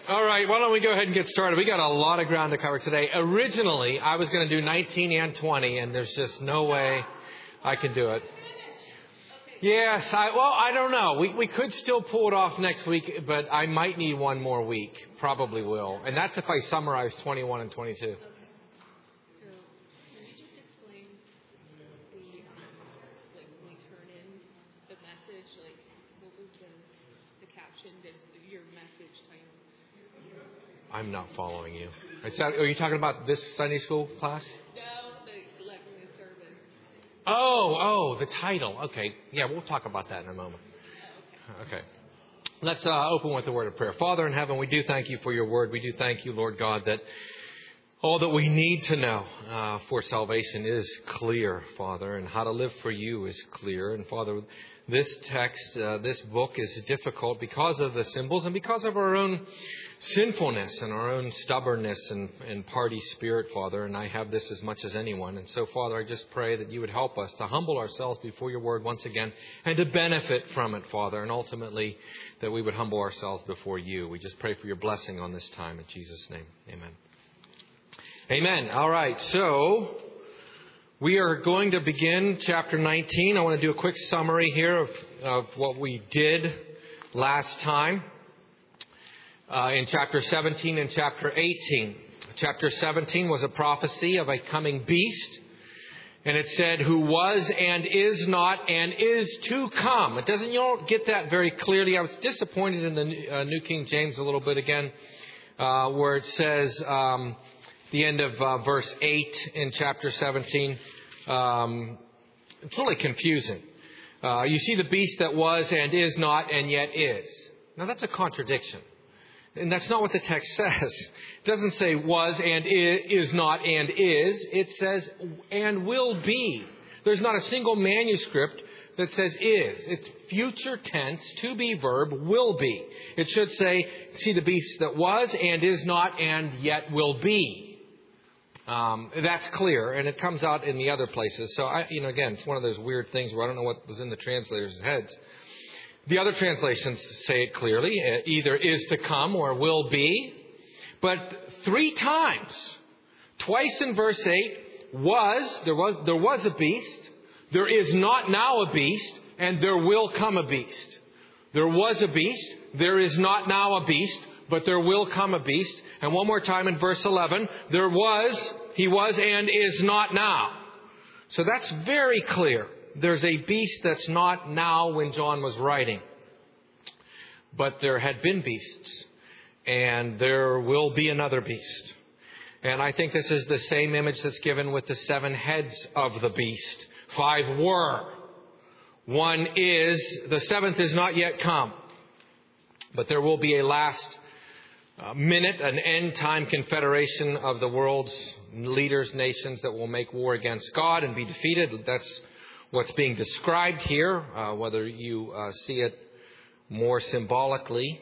All right, why don't we go ahead and get started? We got a lot of ground to cover today. Originally, I was going to do 19 and 20, and there's just no way I can do it. Yes, I don't know. We could still pull it off next week, but I might need one more week. Probably will. And that's if I summarize 21 and 22. Okay. So, can you just explain when we turn in the message, what was the caption, your message title? I'm not following you. Are you talking about this Sunday school class? No, the service. Oh, the title. Okay. Yeah, we'll talk about that in a moment. Okay. Let's open with a word of prayer. Father in heaven, we do thank you for your word. We do thank you, Lord God, that all that we need to know for salvation is clear, Father, and how to live for you is clear. And Father, this text, this book is difficult because of the symbols and because of our own sinfulness and our own stubbornness and party spirit, Father. And I have this as much as anyone. And so, Father, I just pray that you would help us to humble ourselves before your word once again and to benefit from it, Father. And ultimately, that we would humble ourselves before you. We just pray for your blessing on this time. In Jesus' name, amen. Amen. All right. So we are going to begin chapter 19. I want to do a quick summary here of what we did last time in chapter 17 and chapter 18. Chapter 17 was a prophecy of a coming beast. And it said, who was and is not and is to come. You don't get that very clearly. I was disappointed in the New King James a little bit again, where it says, the end of verse 8 in chapter 17. It's really confusing. You see the beast that was and is not and yet is. Now that's a contradiction. And that's not what the text says. It doesn't say was and is not and is. It says and will be. There's not a single manuscript that says is. It's future tense, to be verb, will be. It should say, see the beast that was and is not and yet will be. That's clear, and it comes out in the other places. So, again, it's one of those weird things where I don't know what was in the translators' heads. The other translations say it clearly, either is to come or will be. But 3 times, twice in verse 8, there was a beast, there is not now a beast, and there will come a beast. There was a beast, there is not now a beast, but there will come a beast. And one more time in verse 11, he was and is not now. So that's very clear. There's a beast that's not now when John was writing. But there had been beasts. And there will be another beast. And I think this is the same image that's given with the 7 heads of the beast. 5 were. 1 is. The 7th is not yet come. But there will be a last minute, an end-time confederation of the world's leaders, nations that will make war against God and be defeated. That's what's being described here, whether you see it more symbolically.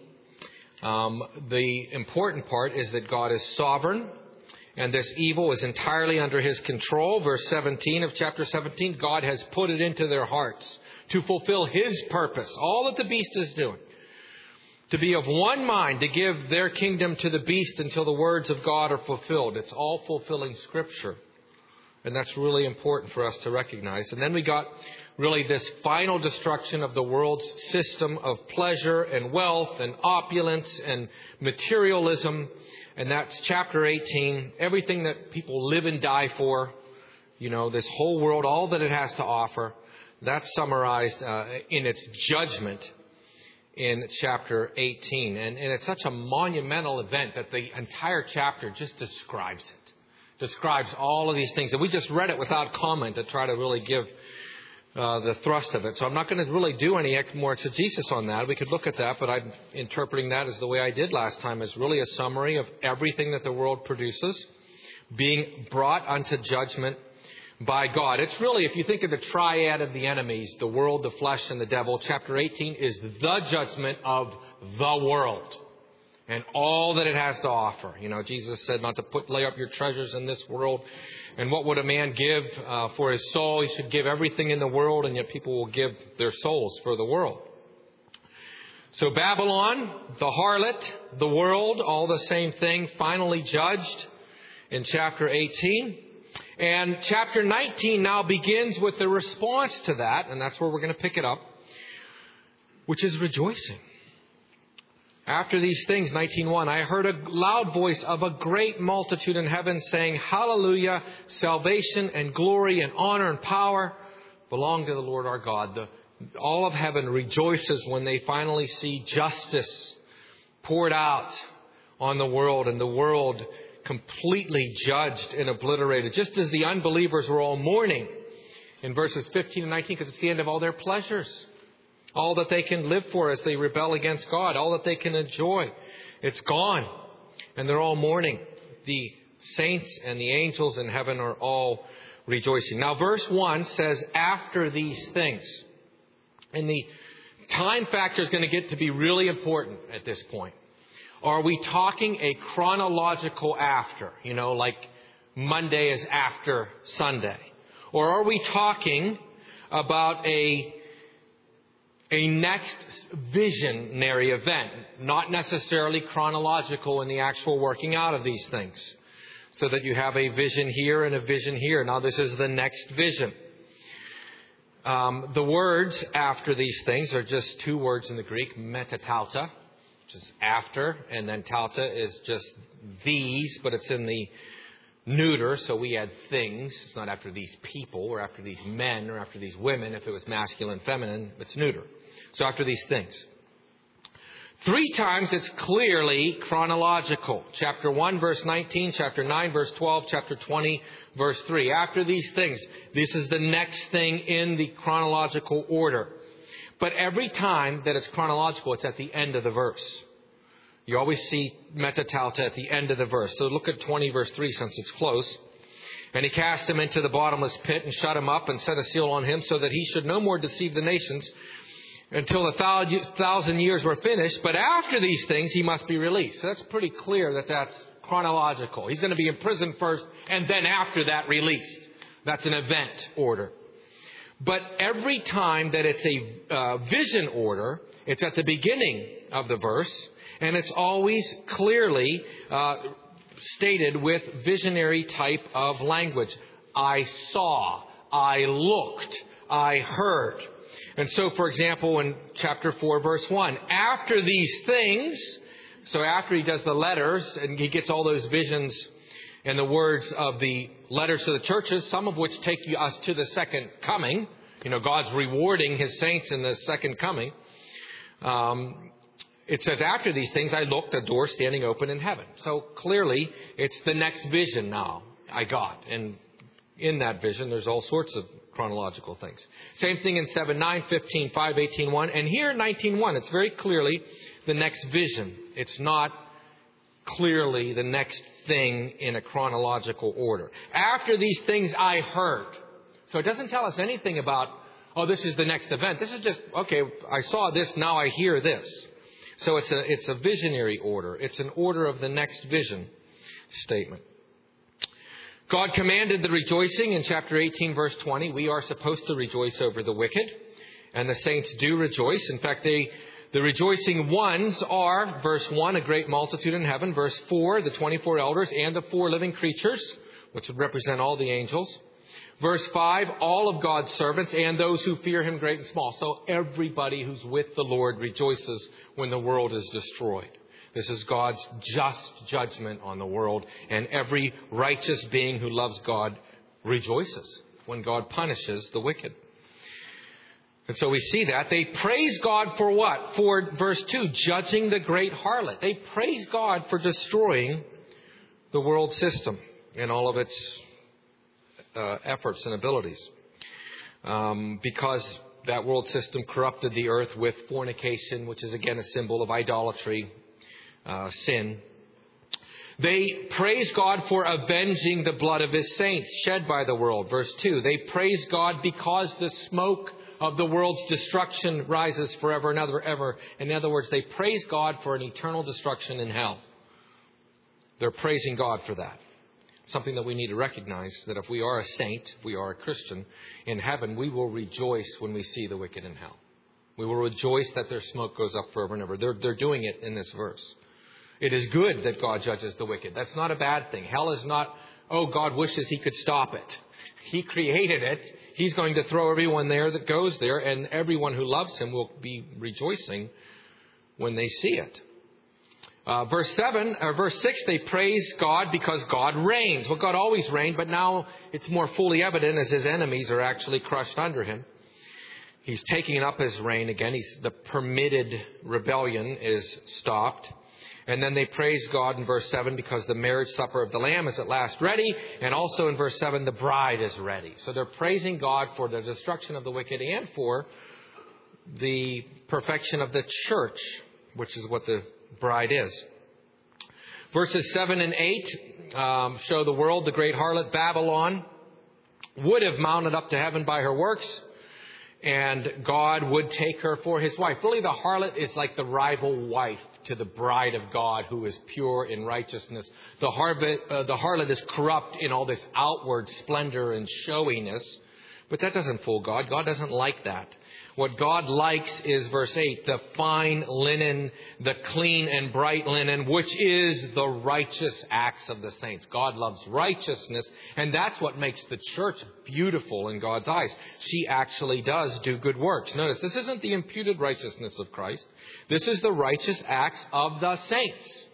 The important part is that God is sovereign, and this evil is entirely under his control. Verse 17 of chapter 17, God has put it into their hearts to fulfill his purpose, all that the beast is doing. To be of one mind, to give their kingdom to the beast until the words of God are fulfilled. It's all fulfilling Scripture. And that's really important for us to recognize. And then we got really this final destruction of the world's system of pleasure and wealth and opulence and materialism. And that's chapter 18. Everything that people live and die for. This whole world, all that it has to offer. That's summarized in its judgment in chapter 18. And it's such a monumental event that the entire chapter just describes it. Describes all of these things. And we just read it without comment to try to really give the thrust of it. So I'm not going to really do any more exegesis on that. We could look at that, but I'm interpreting that as the way I did last time, as really a summary of everything that the world produces being brought unto judgment by God. It's really, if you think of the triad of the enemies, the world, the flesh, and the devil, chapter 18 is the judgment of the world and all that it has to offer. Jesus said not to lay up your treasures in this world. And what would a man give for his soul? He should give everything in the world, and yet people will give their souls for the world. So Babylon, the harlot, the world, all the same thing, finally judged in chapter 18. And chapter 19 now begins with the response to that, and that's where we're going to pick it up, which is rejoicing. After these things, 19:1, I heard a loud voice of a great multitude in heaven saying, Hallelujah, salvation and glory and honor and power belong to the Lord our God. All of heaven rejoices when they finally see justice poured out on the world, and the world completely judged and obliterated, just as the unbelievers were all mourning in verses 15 and 19, because it's the end of all their pleasures. All that they can live for as they rebel against God, all that they can enjoy, it's gone. And they're all mourning. The saints and the angels in heaven are all rejoicing. Now, verse 1 says, after these things. And the time factor is going to get to be really important at this point. Are we talking a chronological after? You know, like Monday is after Sunday. Or are we talking about a next visionary event, not necessarily chronological in the actual working out of these things, so that you have a vision here and a vision here. Now, this is the next vision. The words after these things are just two words in the Greek, metatauta, which is after, and then tauta is just these, but it's in the neuter, so we add things. It's not after these people or after these men or after these women. If it was masculine, feminine, it's neuter. So after these things. 3 times it's clearly chronological. Chapter 1, verse 19, chapter 9, verse 12, chapter 20, verse 3. After these things, this is the next thing in the chronological order. But every time that it's chronological, it's at the end of the verse. You always see metatauta at the end of the verse. So look at 20, verse 3, since it's close. And he cast him into the bottomless pit and shut him up and set a seal on him so that he should no more deceive the nations until 1,000 years were finished. But after these things, he must be released. So that's pretty clear that that's chronological. He's going to be in prison first and then after that released. That's an event order. But every time that it's a vision order, it's at the beginning of the verse. And it's always clearly stated with visionary type of language. I saw, I looked, I heard. And so, for example, in chapter 4, verse 1, after these things, so after he does the letters and he gets all those visions and the words of the letters to the churches, some of which take us to the second coming. You know, God's rewarding his saints in the second coming. It says, after these things, I looked, a door standing open in heaven. So clearly, it's the next vision now I got. And in that vision, there's all sorts of chronological things. Same thing in 7:9, 15:5, 18:1. And here, 19:1, it's very clearly the next vision. It's not clearly the next thing in a chronological order. After these things, I heard. So it doesn't tell us anything about, oh, this is the next event. This is just, okay, I saw this, now I hear this. So it's a visionary order. It's an order of the next vision statement. God commanded the rejoicing in chapter 18, verse 20. We are supposed to rejoice over the wicked, and the saints do rejoice. In fact, the rejoicing ones are, verse 1, a great multitude in heaven. Verse 4, the 24 elders and the 4 living creatures, which would represent all the angels. Verse 5, all of God's servants and those who fear him, great and small. So everybody who's with the Lord rejoices when the world is destroyed. This is God's just judgment on the world. And every righteous being who loves God rejoices when God punishes the wicked. And so we see that. They praise God for what? For, verse 2, judging the great harlot. They praise God for destroying the world system and all of its efforts and abilities. Because that world system corrupted the earth with fornication, which is again a symbol of idolatry, sin. They praise God for avenging the blood of his saints shed by the world. Verse 2, they praise God because the smoke of the world's destruction rises forever and ever. In other words, they praise God for an eternal destruction in hell. They're praising God for that. Something that we need to recognize, that if we are a saint, if we are a Christian in heaven, we will rejoice when we see the wicked in hell. We will rejoice that their smoke goes up forever and ever. They're doing it in this verse. It is good that God judges the wicked. That's not a bad thing. Hell is not, oh, God wishes he could stop it. He created it. He's going to throw everyone there that goes there, and everyone who loves him will be rejoicing when they see it. Verse 6, they praise God because God reigns. Well, God always reigned, but now it's more fully evident as his enemies are actually crushed under him. He's taking up his reign again. The permitted rebellion is stopped. And then they praise God in verse 7 because the marriage supper of the Lamb is at last ready. And also in verse 7, the bride is ready. So they're praising God for the destruction of the wicked and for the perfection of the church, which is what the bride is. Verses 7 and 8 show the world, the great harlot Babylon, would have mounted up to heaven by her works, and God would take her for his wife. Really, the harlot is like the rival wife to the bride of God who is pure in righteousness. The harlot is corrupt in all this outward splendor and showiness. But that doesn't fool God. God doesn't like that. What God likes is, verse 8, the fine linen, the clean and bright linen, which is the righteous acts of the saints. God loves righteousness, and that's what makes the church beautiful in God's eyes. She actually does do good works. Notice, this isn't the imputed righteousness of Christ. This is the righteous acts of the saints.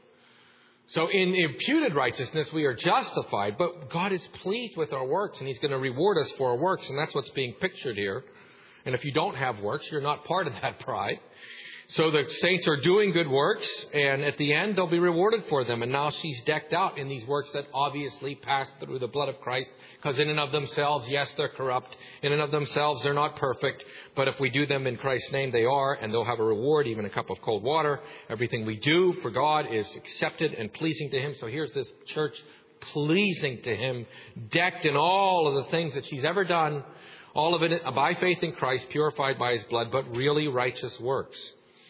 So in imputed righteousness, we are justified, but God is pleased with our works, and he's going to reward us for our works, and that's what's being pictured here. And if you don't have works, you're not part of that bride. So the saints are doing good works, and at the end, they'll be rewarded for them. And now she's decked out in these works that obviously pass through the blood of Christ, because in and of themselves, yes, they're corrupt. In and of themselves, they're not perfect. But if we do them in Christ's name, they are, and they'll have a reward, even a cup of cold water. Everything we do for God is accepted and pleasing to him. So here's this church pleasing to him, decked in all of the things that she's ever done. All of it by faith in Christ, purified by his blood, but really righteous works.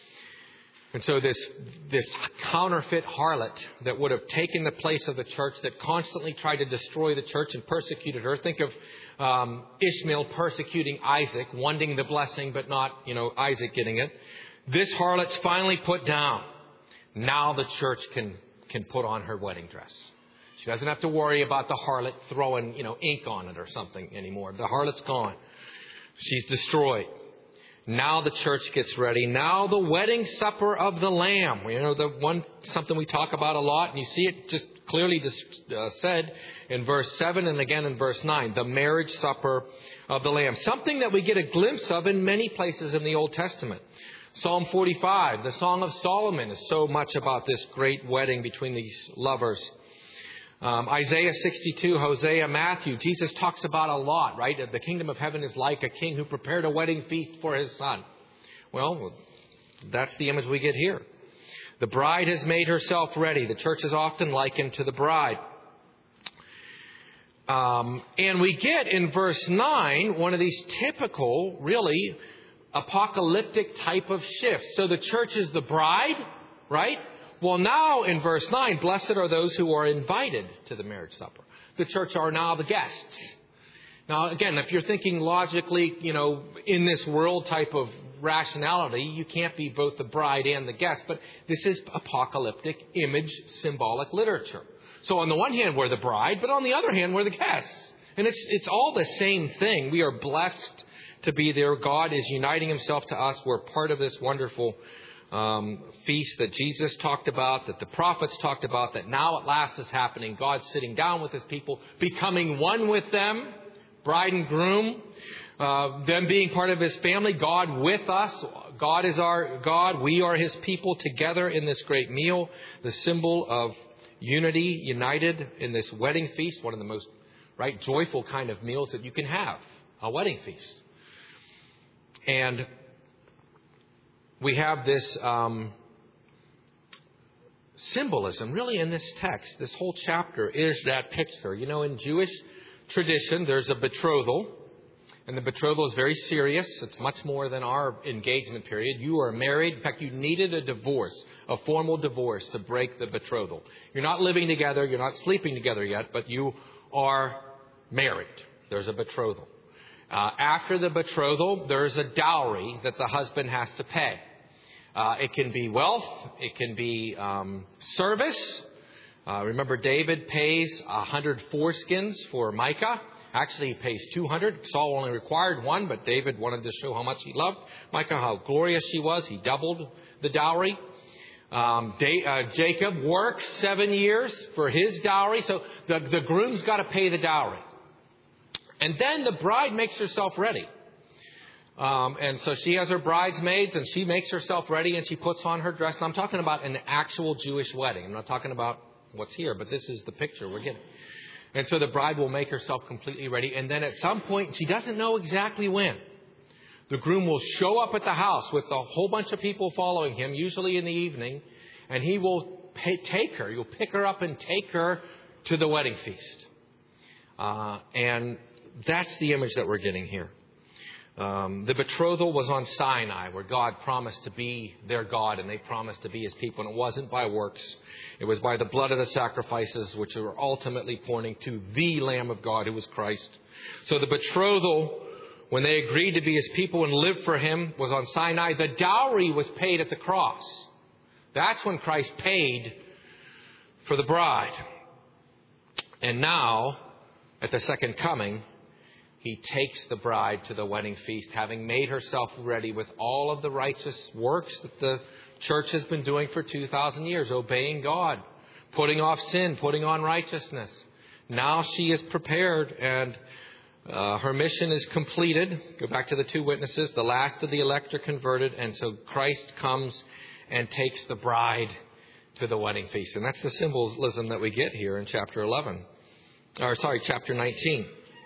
And so this counterfeit harlot that would have taken the place of the church, that constantly tried to destroy the church and persecuted her. Think of Ishmael persecuting Isaac, wanting the blessing, but not, Isaac getting it. This harlot's finally put down. Now the church can put on her wedding dress. She doesn't have to worry about the harlot throwing, ink on it or something anymore. The harlot's gone. She's destroyed. Now the church gets ready. Now the wedding supper of the Lamb. Something we talk about a lot, and you see it just clearly said in verse 7 and again in verse 9. The marriage supper of the Lamb. Something that we get a glimpse of in many places in the Old Testament. Psalm 45, the Song of Solomon, is so much about this great wedding between these lovers. Isaiah 62, Hosea, Matthew, Jesus talks about a lot, right? The kingdom of heaven is like a king who prepared a wedding feast for his son. Well, that's the image we get here. The bride has made herself ready. The church is often likened to the bride. And we get in verse 9 one of these typical, really apocalyptic type of shifts. So the church is the bride, right? Well, now in verse 9, blessed are those who are invited to the marriage supper. The church are now the guests. Now, again, if you're thinking logically, in this world type of rationality, you can't be both the bride and the guest. But this is apocalyptic image symbolic literature. So on the one hand, we're the bride, but on the other hand, we're the guests. And it's all the same thing. We are blessed to be there. God is uniting himself to us. We're part of this wonderful feast that Jesus talked about, that the prophets talked about, that now at last is happening. God's sitting down with his people, becoming one with them, bride and groom, them being part of his family, God with us. God is our God. We are his people together in this great meal, the symbol of unity, united in this wedding feast, one of the most joyful kind of meals that you can have, a wedding feast. And we have this symbolism really in this text. This whole chapter is that picture. In Jewish tradition, there's a betrothal. And the betrothal is very serious. It's much more than our engagement period. You are married. In fact, you needed a divorce, a formal divorce, to break the betrothal. You're not living together. You're not sleeping together yet, but you are married. There's a betrothal. After the betrothal, there's a dowry that the husband has to pay. It can be wealth. It can be service. Remember, David pays 100 foreskins for Micah. Actually, he pays 200. Saul only required one, but David wanted to show how much he loved Micah, how glorious she was. He doubled the dowry. Jacob works 7 years for his dowry. So the groom's got to pay the dowry. And then the bride makes herself ready. And so she has her bridesmaids and she makes herself ready and she puts on her dress. And I'm talking about an actual Jewish wedding. I'm not talking about what's here, but this is the picture we're getting. And so the bride will make herself completely ready. And then at some point, she doesn't know exactly when, the groom will show up at the house with a whole bunch of people following him, usually in the evening, and he will take her. He'll pick her up and take her to the wedding feast. And that's the image that we're getting here. The betrothal was on Sinai, where God promised to be their God and they promised to be His people. And it wasn't by works. It was by the blood of the sacrifices, which were ultimately pointing to the Lamb of God, who was Christ. So the betrothal, when they agreed to be His people and live for Him, was on Sinai. The dowry was paid at the cross. That's when Christ paid for the bride. And now, at the second coming, He takes the bride to the wedding feast, having made herself ready with all of the righteous works that the church has been doing for 2,000 years, obeying God, putting off sin, putting on righteousness. Now she is prepared and her mission is completed. Go back to the two witnesses. The last of the elect are converted. And so Christ comes and takes the bride to the wedding feast. And that's the symbolism that we get here in chapter 19.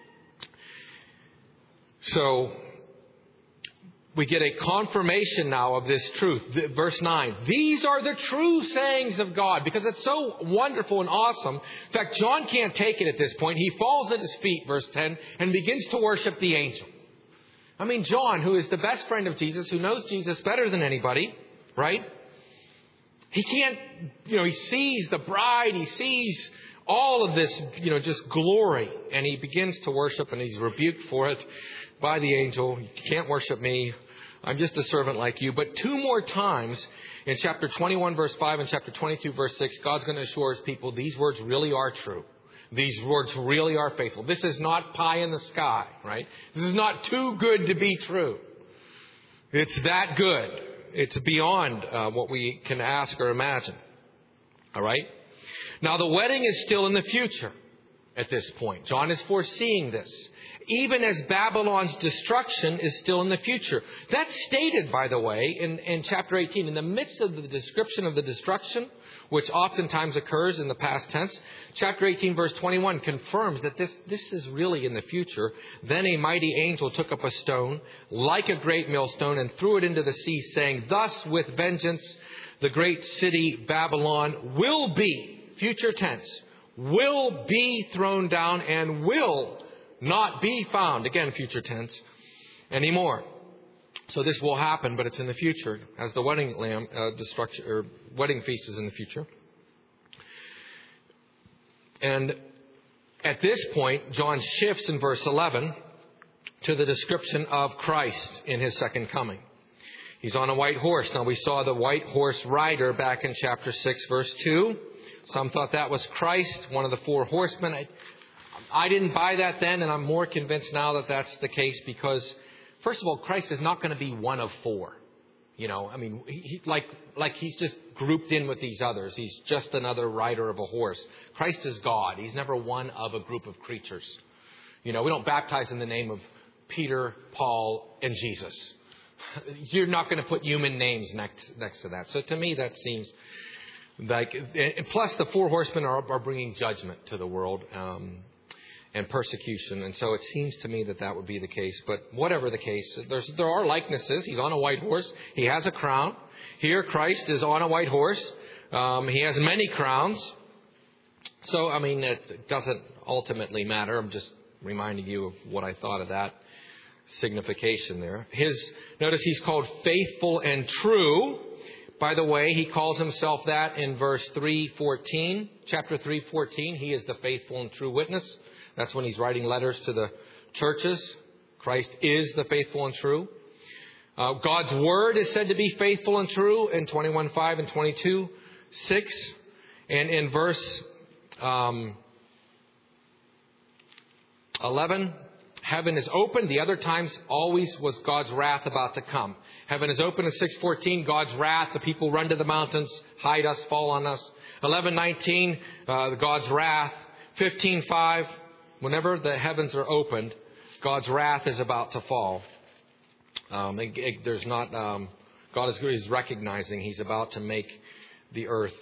So we get a confirmation now of this truth. Verse 9. These are the true sayings of God, because it's so wonderful and awesome. In fact, John can't take it at this point. He falls at His feet, verse 10, and begins to worship the angel. I mean, John, who is the best friend of Jesus, who knows Jesus better than anybody, right? He can't, he sees the bride, he sees all of this, just glory, and he begins to worship, and he's rebuked for it by the angel. You can't worship me. I'm just a servant like you. But two more times in chapter 21, verse 5 and chapter 22, verse 6, God's going to assure His people these words really are true. These words really are faithful. This is not pie in the sky, right? This is not too good to be true. It's that good. It's beyond what we can ask or imagine. All right? Now, the wedding is still in the future at this point. John is foreseeing this. Even as Babylon's destruction is still in the future. That's stated, by the way, in chapter 18. In the midst of the description of the destruction, which oftentimes occurs in the past tense, chapter 18, verse 21 confirms that this is really in the future. Then a mighty angel took up a stone, like a great millstone, and threw it into the sea, saying, "Thus with vengeance the great city Babylon will be," future tense, "will be thrown down and will not be found," again future tense, "anymore." So this will happen, but it's in the future, as the wedding wedding feast is in the future. And at this point, John shifts in verse 11 to the description of Christ in His second coming. He's on a white horse. Now, we saw the white horse rider back in chapter 6, verse 2. Some thought that was Christ, one of the four horsemen. I didn't buy that then, and I'm more convinced now that that's the case because, first of all, Christ is not going to be one of four. He's just grouped in with these others. He's just another rider of a horse. Christ is God. He's never one of a group of creatures. We don't baptize in the name of Peter, Paul, and Jesus. You're not going to put human names next to that. So to me, that seems like, plus the four horsemen are bringing judgment to the world. And persecution. And so it seems to me that would be the case. But whatever the case, there are likenesses. He's on a white horse. He has a crown. Here, Christ is on a white horse. He has many crowns. So, it doesn't ultimately matter. I'm just reminding you of what I thought of that signification there. Notice he's called faithful and true. By the way, he calls himself that in verse 3:14. Chapter 3:14. He is the faithful and true witness. That's when he's writing letters to the churches. Christ is the faithful and true. God's word is said to be faithful and true in 21:5 and 22:6. And in verse 11, heaven is open. The other times always was God's wrath about to come. Heaven is open in 6:14, God's wrath. The people run to the mountains, hide us, fall on us. 11:19, God's wrath. 15:5, whenever the heavens are opened, God's wrath is about to fall. There's not. God is recognizing He's about to make the earth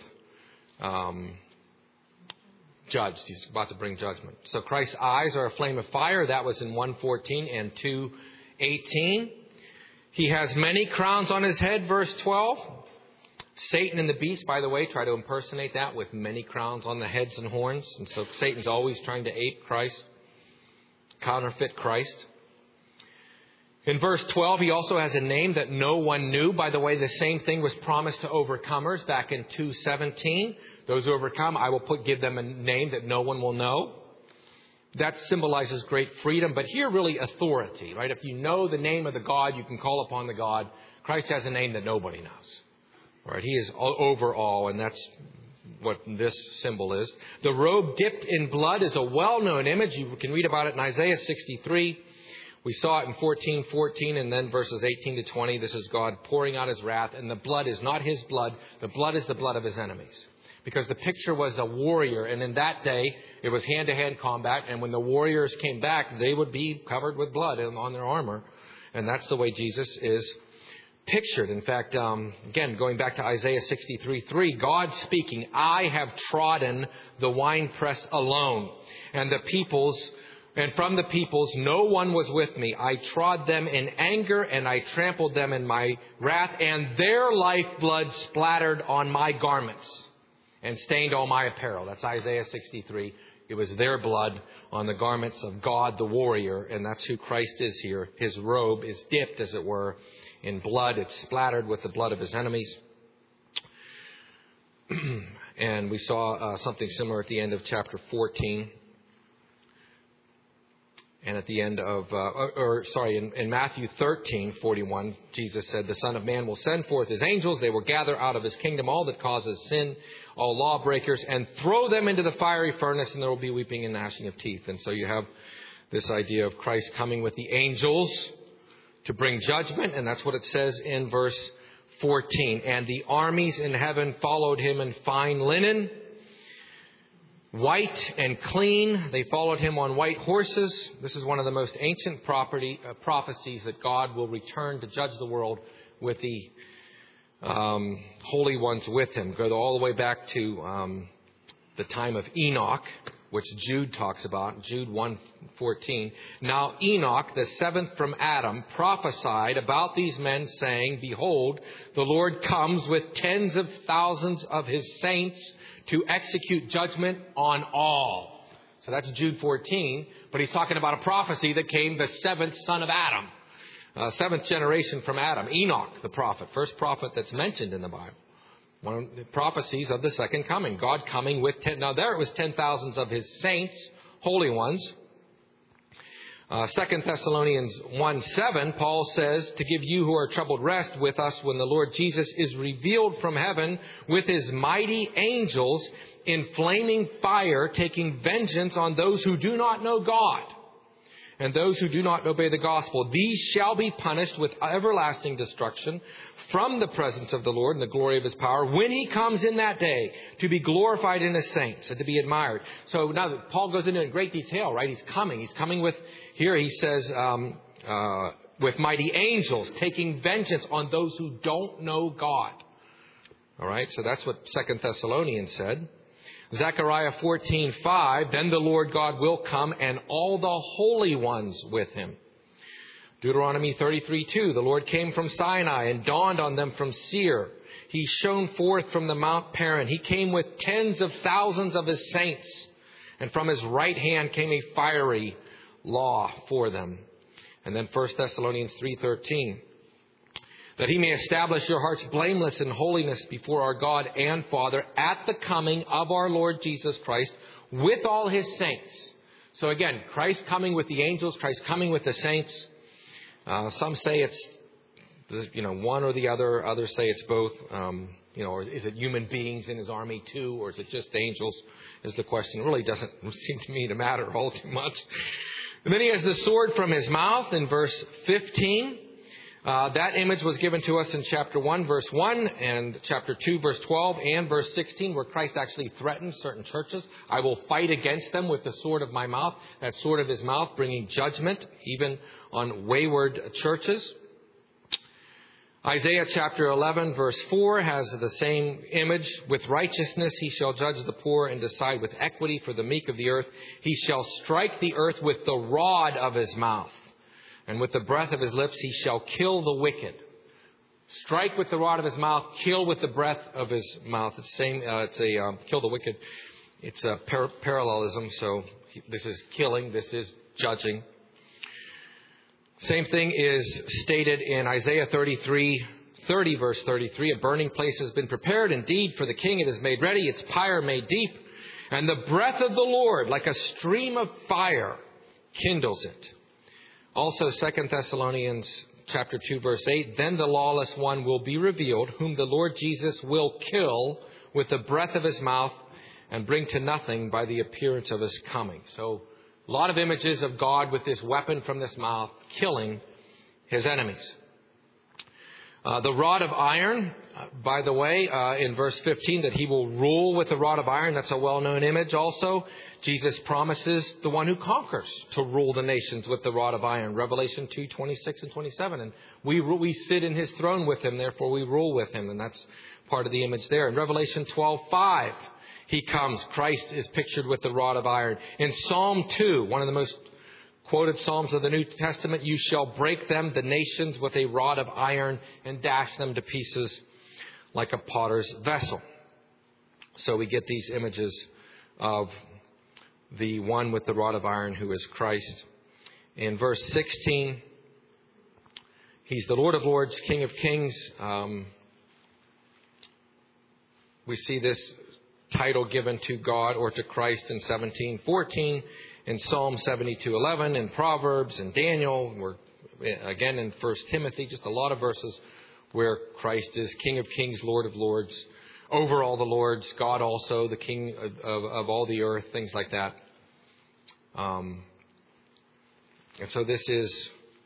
judged. He's about to bring judgment. So Christ's eyes are a flame of fire. That was in 1:14 and 2:18. He has many crowns on his head, verse 12. Satan and the beast, by the way, try to impersonate that with many crowns on the heads and horns. And so Satan's always trying to ape Christ, counterfeit Christ. In verse 12, he also has a name that no one knew. By the way, the same thing was promised to overcomers back in 2:17. Those who overcome, I will give them a name that no one will know. That symbolizes great freedom, but here really authority, right? If you know the name of the God, you can call upon the God. Christ has a name that nobody knows, right? He is over all, and that's what this symbol is. The robe dipped in blood is a well-known image. You can read about it in Isaiah 63. We saw it in 14:14, and then verses 18 to 20. This is God pouring out His wrath, and the blood is not His blood. The blood is the blood of His enemies. Because the picture was a warrior, and in that day, it was hand-to-hand combat, and when the warriors came back, they would be covered with blood on their armor. And that's the way Jesus is pictured. In fact, again, going back to Isaiah 63:3, God speaking, I have trodden the winepress alone, and from the peoples no one was with me. I trod them in anger, and I trampled them in my wrath, and their lifeblood splattered on my garments and stained all my apparel. That's Isaiah 63. It was their blood on the garments of God, the warrior, and that's who Christ is here. His robe is dipped, as it were, in blood. It's splattered with the blood of His enemies. And we saw something similar at the end of chapter 14. And at the end of, in Matthew 13:41, Jesus said, the Son of Man will send forth His angels. They will gather out of His kingdom all that causes sin, all lawbreakers, and throw them into the fiery furnace, and there will be weeping and gnashing of teeth. And so you have this idea of Christ coming with the angels to bring judgment. And that's what it says in verse 14. And the armies in heaven followed Him in fine linen, white and clean. They followed Him on white horses. This is one of the most ancient prophecies that God will return to judge the world with the holy ones with Him. Go all the way back to the time of Enoch, which Jude talks about, Jude 1:14. Now Enoch, the seventh from Adam, prophesied about these men, saying, behold, the Lord comes with tens of thousands of His saints to execute judgment on all. So that's Jude 14, but he's talking about a prophecy that came the seventh son of Adam, seventh generation from Adam, Enoch, the prophet, first prophet that's mentioned in the Bible. One of the prophecies of the second coming, God coming with now there it was 10,000s of His saints, holy ones. 2 Thessalonians 1:7, Paul says, to give you who are troubled rest with us when the Lord Jesus is revealed from heaven with His mighty angels in flaming fire, taking vengeance on those who do not know God and those who do not obey the gospel. These shall be punished with everlasting destruction from the presence of the Lord and the glory of His power when He comes in that day to be glorified in His saints and to be admired. So now Paul goes into it in great detail, right? He's coming with, here he says, with mighty angels, taking vengeance on those who don't know God. All right, so that's what 2 Thessalonians said. Zechariah 14:5, then the Lord God will come and all the holy ones with Him. Deuteronomy 33:2, the Lord came from Sinai and dawned on them from Seir. He shone forth from the Mount Paran. He came with tens of thousands of His saints, and from His right hand came a fiery law for them. And then 1 Thessalonians 3:13, that He may establish your hearts blameless in holiness before our God and Father at the coming of our Lord Jesus Christ with all His saints. So again, Christ coming with the angels, Christ coming with the saints. Some say it's one or the other. Others say it's both. Or is it human beings in his army too, or is it just angels? Is the question. It really doesn't seem to me to matter all too much. And then he has the sword from his mouth in verse 15. That image was given to us in chapter 1, verse 1, and chapter 2, verse 12, and verse 16, where Christ actually threatens certain churches. I will fight against them with the sword of my mouth, that sword of his mouth, bringing judgment even on wayward churches. Isaiah chapter 11, verse 4 has the same image. With righteousness he shall judge the poor and decide with equity for the meek of the earth. He shall strike the earth with the rod of his mouth, and with the breath of his lips he shall kill the wicked. Strike with the rod of his mouth, kill with the breath of his mouth. It's kill the wicked. It's a parallelism. So this is killing, this is judging. Same thing is stated in Isaiah 30, verse 33. A burning place has been prepared. Indeed, for the king it is made ready, its pyre made deep. And the breath of the Lord, like a stream of fire, kindles it. Also, 2 Thessalonians chapter 2, verse 8. Then the lawless one will be revealed, whom the Lord Jesus will kill with the breath of his mouth and bring to nothing by the appearance of his coming. So, a lot of images of God with this weapon from this mouth killing his enemies. The rod of iron, by the way, in verse 15, that he will rule with the rod of iron. That's a well-known image also. Jesus promises the one who conquers to rule the nations with the rod of iron. Revelation 2, 26 and 27. And we sit in his throne with him, therefore we rule with him. And that's part of the image there. In Revelation 12:5. He comes. Christ is pictured with the rod of iron. In Psalm 2, one of the most quoted Psalms of the New Testament, you shall break them, the nations, with a rod of iron and dash them to pieces like a potter's vessel. So we get these images of the one with the rod of iron who is Christ. In verse 16, he's the Lord of Lords, King of Kings. We see this title given to God or to Christ in 17:14, in Psalm 72:11, in Proverbs, in Daniel, we're again in 1 Timothy, just a lot of verses where Christ is King of Kings, Lord of Lords, over all the lords, God also, the King of all the earth, things like that. And so this is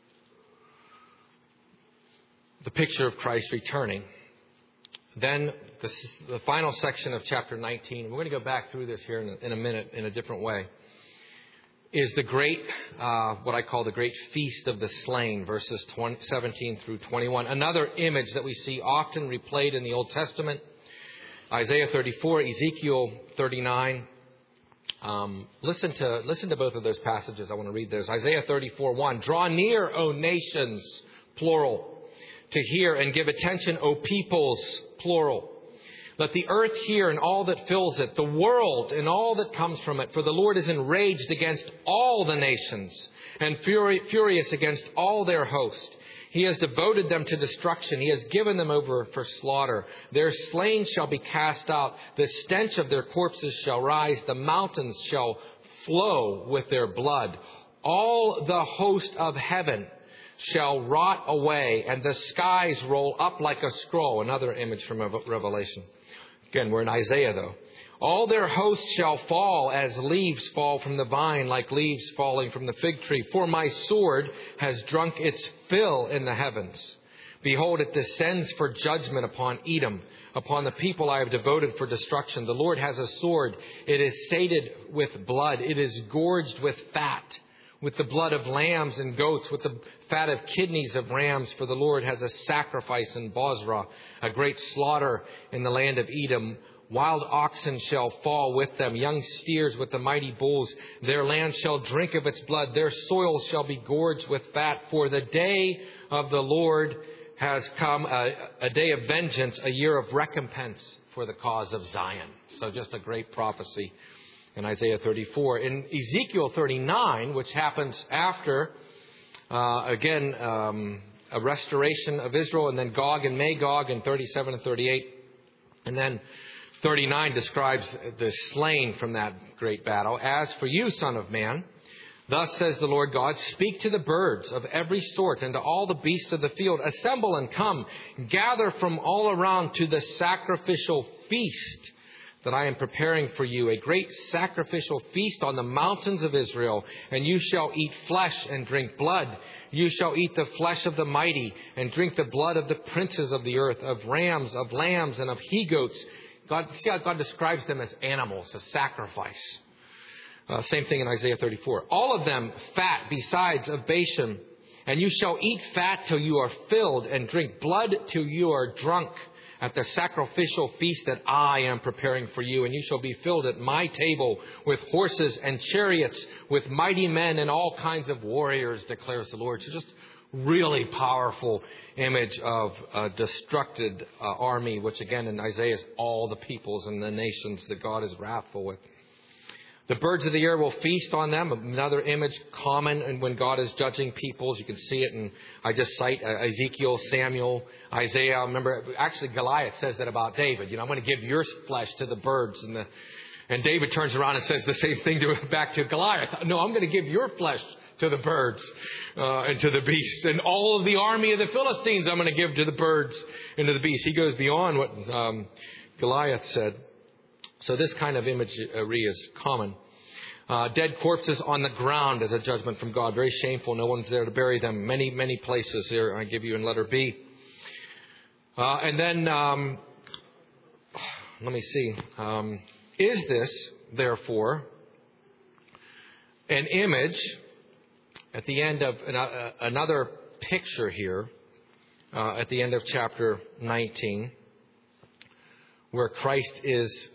the picture of Christ returning. Then the final section of chapter 19, we're going to go back through this here in a minute in a different way, is the great, what I call the great feast of the slain, verses 17 through 21. Another image that we see often replayed in the Old Testament, Isaiah 34, Ezekiel 39. Listen to both of those passages. I want to read those. Isaiah 34:1. Draw near, O nations, plural, to hear, and give attention, O peoples, plural. Let the earth hear and all that fills it, the world and all that comes from it. For the Lord is enraged against all the nations and furious against all their host. He has devoted them to destruction. He has given them over for slaughter. Their slain shall be cast out. The stench of their corpses shall rise. The mountains shall flow with their blood. All the host of heaven shall rot away, and the skies roll up like a scroll. Another image from Revelation. Again, we're in Isaiah, though. All their hosts shall fall as leaves fall from the vine, like leaves falling from the fig tree. For my sword has drunk its fill in the heavens. Behold, it descends for judgment upon Edom, upon the people I have devoted for destruction. The Lord has a sword. It is sated with blood. It is gorged with fat, with the blood of lambs and goats, with the fat of kidneys of rams. For the Lord has a sacrifice in Bozrah, a great slaughter in the land of Edom. Wild oxen shall fall with them, young steers with the mighty bulls. Their land shall drink of its blood. Their soil shall be gorged with fat. For the day of the Lord has come, a day of vengeance, a year of recompense for the cause of Zion. So just a great prophecy in Isaiah 34. In Ezekiel 39, which happens after, a restoration of Israel, and then Gog and Magog in 37 and 38. And then 39 describes the slain from that great battle. As for you, son of man, Thus says the Lord God, speak to the birds of every sort and to all the beasts of the field. Assemble and come, gather from all around to the sacrificial feast that I am preparing for you, a great sacrificial feast on the mountains of Israel. And you shall eat flesh and drink blood. You shall eat the flesh of the mighty and drink the blood of the princes of the earth, of rams, of lambs, and of he-goats. See how God describes them as animals, a sacrifice. Same thing in Isaiah 34. All of them fat besides of Bashan. And you shall eat fat till you are filled and drink blood till you are drunk at the sacrificial feast that I am preparing for you. And you shall be filled at my table with horses and chariots, with mighty men and all kinds of warriors, declares the Lord. So just really powerful image of a destructed army, which again in Isaiah is all the peoples and the nations that God is wrathful with. The birds of the air will feast on them. Another image common and when God is judging peoples. You can see it, and I just cite Ezekiel, Samuel, Isaiah. Remember, actually Goliath says that about David. I'm going to give your flesh to the birds. And David turns around and says the same thing back to Goliath. No, I'm going to give your flesh to the birds and to the beasts. And all of the army of the Philistines I'm going to give to the birds and to the beasts. He goes beyond what Goliath said. So this kind of imagery is common. Dead corpses on the ground as a judgment from God. Very shameful. No one's there to bury them. Many, many places here I give you in letter B. And then, let me see. Is this, therefore, an image at the end of another picture here at the end of chapter 19 where Christ is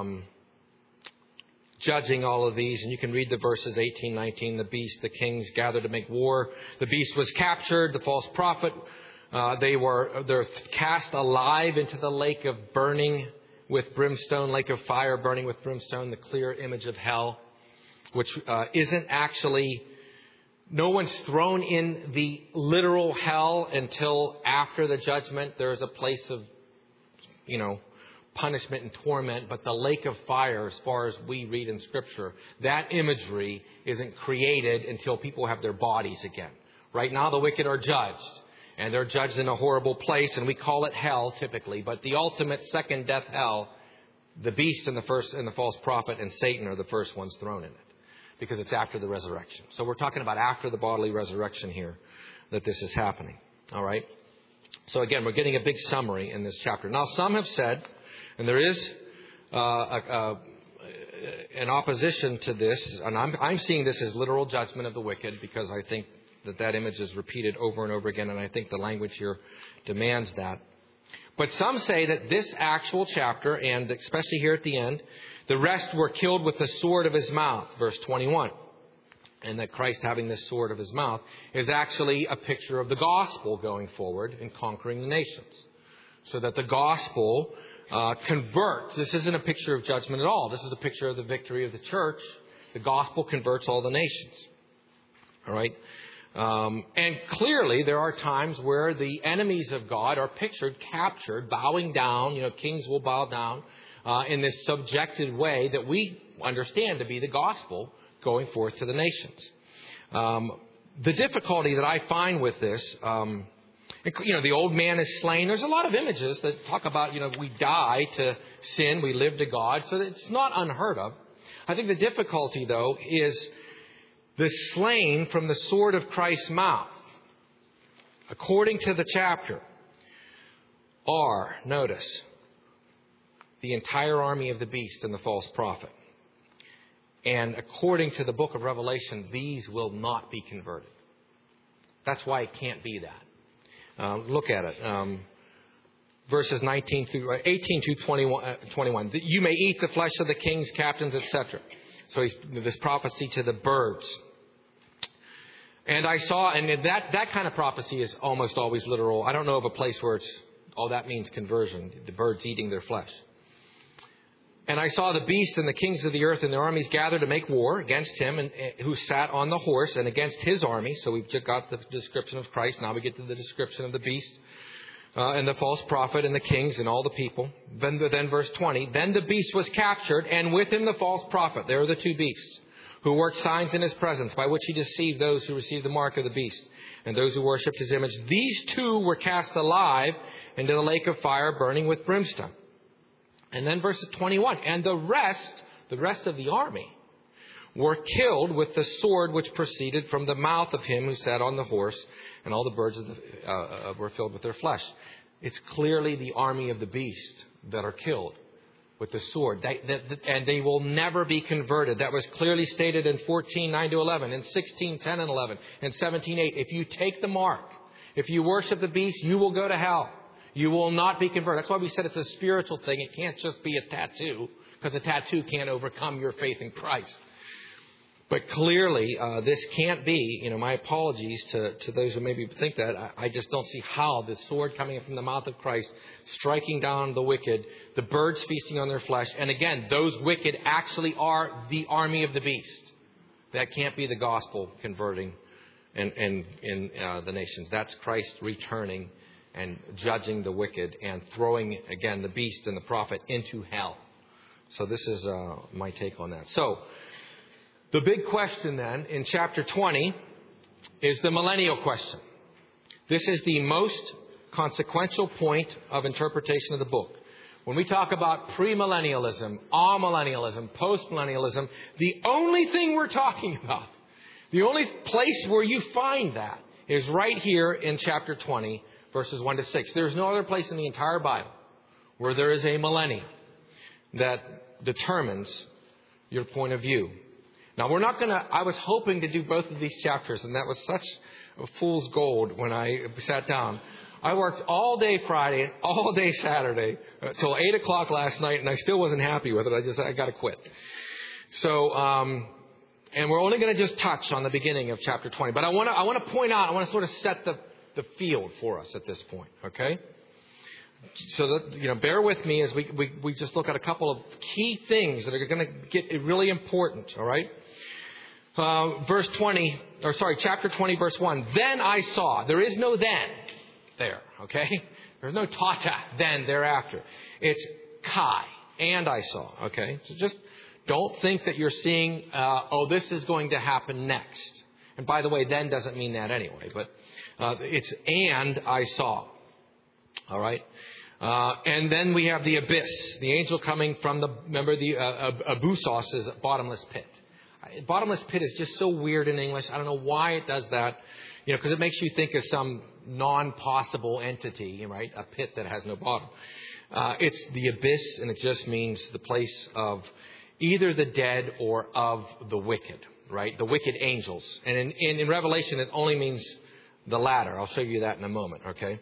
judging all of these, and you can read the verses 18, 19. The beast, the kings gathered to make war. The beast was captured. The false prophet, they're cast alive into the lake of burning with brimstone, lake of fire burning with brimstone. The clear image of hell, which isn't actually. No one's thrown in the literal hell until after the judgment. There's a place of, punishment and torment, but the lake of fire, as far as we read in Scripture, that imagery isn't created until people have their bodies again. Right now, the wicked are judged, and they're judged in a horrible place, and we call it hell typically. But the ultimate second death, hell, the beast and the false prophet and Satan are the first ones thrown in it, because it's after the resurrection. So we're talking about after the bodily resurrection here that this is happening. All right. So again, we're getting a big summary in this chapter. Now, some have said, and there is an opposition to this, and I'm seeing this as literal judgment of the wicked, because I think that image is repeated over and over again, and I think the language here demands that. But some say that this actual chapter, and especially here at the end, the rest were killed with the sword of his mouth, verse 21. And that Christ having this sword of his mouth is actually a picture of the gospel going forward and conquering the nations. So that the gospel converts. This isn't a picture of judgment at all. This is a picture of the victory of the church. The gospel converts all the nations. All right? And clearly there are times where the enemies of God are pictured, captured, bowing down. Kings will bow down in this subjected way that we understand to be the gospel going forth to the nations. The difficulty that I find with this, the old man is slain. There's a lot of images that talk about, we die to sin, we live to God. So it's not unheard of. I think the difficulty, though, is the slain from the sword of Christ's mouth, according to the chapter, are, notice, the entire army of the beast and the false prophet. And according to the book of Revelation, these will not be converted. That's why it can't be that. Look at it. Verses 18 through 21. You may eat the flesh of the kings, captains, etc. So this prophecy to the birds. And I saw, and that kind of prophecy is almost always literal. I don't know of a place where that means conversion. The birds eating their flesh. And I saw the beast and the kings of the earth and their armies gathered to make war against him and who sat on the horse and against his army. So we've just got the description of Christ. Now we get to the description of the beast and the false prophet and the kings and all the people. Then verse 20. Then the beast was captured, and with him the false prophet. There are the two beasts, who worked signs in his presence, by which he deceived those who received the mark of the beast and those who worshipped his image. These two were cast alive into the lake of fire burning with brimstone. And then verse 21, and the rest of the army, were killed with the sword which proceeded from the mouth of him who sat on the horse, and all the birds were filled with their flesh. It's clearly the army of the beast that are killed with the sword. And they will never be converted. That was clearly stated in 14:9-11, in 16:10 and 11, and 17:8. If you take the mark, if you worship the beast, you will go to hell. You will not be converted. That's why we said it's a spiritual thing. It can't just be a tattoo, because a tattoo can't overcome your faith in Christ. But clearly, this can't be, my apologies to those who maybe think that. I just don't see how the sword coming from the mouth of Christ, striking down the wicked, the birds feasting on their flesh. And again, those wicked actually are the army of the beast. That can't be the gospel converting in the nations. That's Christ returning and judging the wicked and throwing, again, the beast and the prophet into hell. So this is my take on that. So, the big question then in chapter 20 is the millennial question. This is the most consequential point of interpretation of the book. When we talk about premillennialism, amillennialism, postmillennialism, the only thing we're talking about, the only place where you find that is right here in chapter 20, verses 1-6. There's no other place in the entire Bible where there is a millennium that determines your point of view. Now, I was hoping to do both of these chapters, and that was such a fool's gold when I sat down. I worked all day Friday and all day Saturday till 8 o'clock last night, and I still wasn't happy with it. I got to quit. So, and we're only going to just touch on the beginning of chapter 20. But I want to point out, I want to sort of set the field for us at this point, okay? So that, bear with me as we just look at a couple of key things that are going to get really important, all right? Chapter 20, verse 1. Then I saw. There is no then there, okay? There's no tata, then, thereafter. It's kai, and I saw, okay? So just don't think that you're seeing, this is going to happen next. And by the way, then doesn't mean that anyway, but it's and I saw. All right. And then we have the abyss, the angel coming from the abusos is bottomless pit. Bottomless pit is just so weird in English. I don't know why it does that. Because it makes you think of some non-possible entity, right? A pit that has no bottom. It's the abyss, and it just means the place of either the dead or of the wicked, right? The wicked angels. And in Revelation, it only means the latter. I'll show you that in a moment, okay?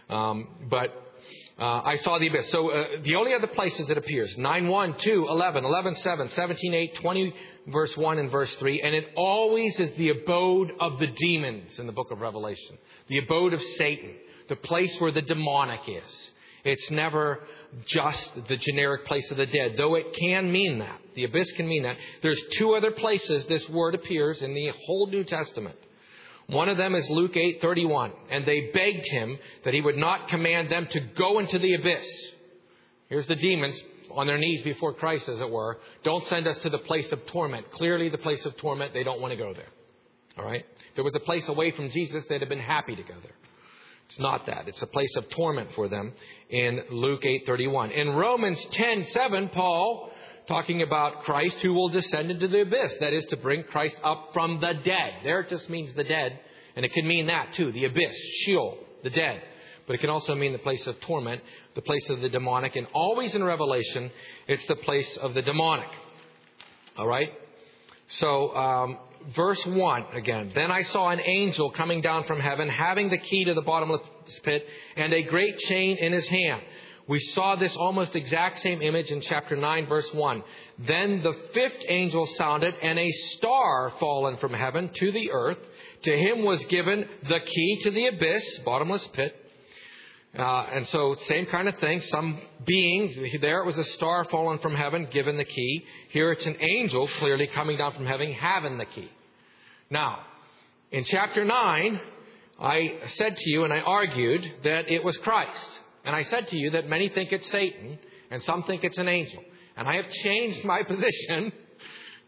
I saw the abyss. So the only other places it appears, 9:1, 2, 11, 11:7, 17:8, 20, verse 1 and verse 3. And it always is the abode of the demons in the book of Revelation. The abode of Satan. The place where the demonic is. It's never just the generic place of the dead, though it can mean that. The abyss can mean that. There's two other places this word appears in the whole New Testament. One of them is Luke 8:31. And they begged him that he would not command them to go into the abyss. Here's the demons on their knees before Christ, as it were. Don't send us to the place of torment. Clearly the place of torment, they don't want to go there. All right? If there was a place away from Jesus, they'd have been happy to go there. It's not that. It's a place of torment for them in Luke 8:31. In Romans 10:7, Paul, talking about Christ who will descend into the abyss. That is to bring Christ up from the dead. There it just means the dead. And it can mean that too. The abyss, Sheol, the dead. But it can also mean the place of torment, the place of the demonic. And always in Revelation, it's the place of the demonic. All right? So, verse 1 again. Then I saw an angel coming down from heaven, having the key to the bottomless pit and a great chain in his hand. We saw this almost exact same image in chapter 9, verse 1. Then the fifth angel sounded, and a star fallen from heaven to the earth. To him was given the key to the abyss, bottomless pit. And so same kind of thing. Some being, there it was a star fallen from heaven, given the key. Here it's an angel clearly coming down from heaven, having the key. Now, in chapter 9, I said to you and I argued that it was Christ. And I said to you that many think it's Satan and some think it's an angel. And I have changed my position.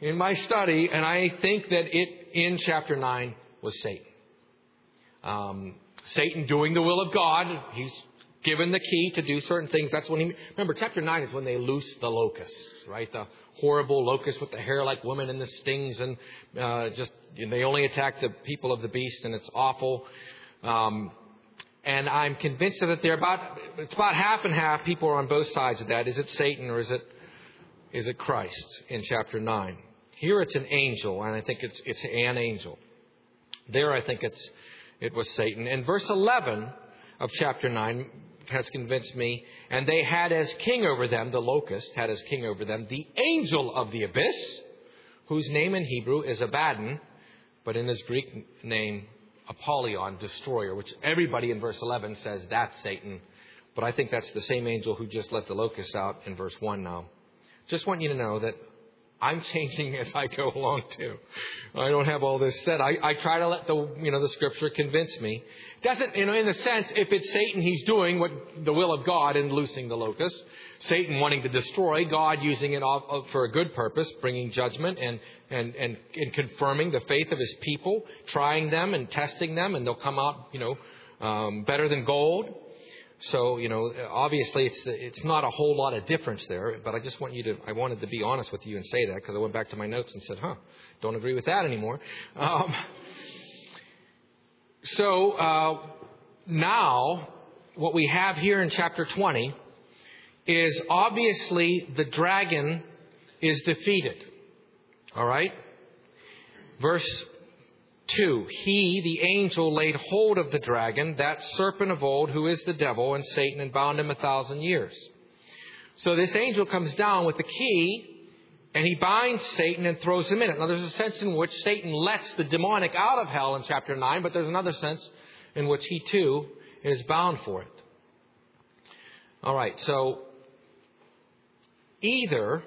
in my study, and I think that it, in chapter 9, was Satan. Satan doing the will of God. He's given the key to do certain things. That's when remember, chapter 9 is when they loose the locusts, right? The horrible locusts with the hair like women and the stings, and they only attack the people of the beast, and it's awful. And I'm convinced that it's about half and half. People are on both sides of that. Is it Satan or is it Christ in chapter 9? Here it's an angel, and I think it's an angel. There I think it was Satan. And verse 11 of chapter 9 has convinced me. And they had as king over them, the locust had as king over them, the angel of the abyss, whose name in Hebrew is Abaddon, but in his Greek name, Apollyon, destroyer, which everybody in verse 11 says that's Satan. But I think that's the same angel who just let the locusts out in verse 1 now. Just want you to know that I'm changing as I go along too. I don't have all this said. I try to let the Scripture convince me. Doesn't, in a sense, if it's Satan, he's doing what the will of God in loosing the locusts. Satan wanting to destroy, God using it for a good purpose, bringing judgment and confirming the faith of His people, trying them and testing them, and they'll come out, better than gold. So, obviously it's not a whole lot of difference there, but I wanted to be honest with you and say that, because I went back to my notes and said, don't agree with that anymore. Now what we have here in chapter 20 is obviously the dragon is defeated. All right? Verse 2, he, the angel, laid hold of the dragon, that serpent of old, who is the devil and Satan, and bound him 1,000 years. So this angel comes down with the key, and he binds Satan and throws him in it. Now there's a sense in which Satan lets the demonic out of hell in chapter 9, but there's another sense in which he too is bound for it. All right, so either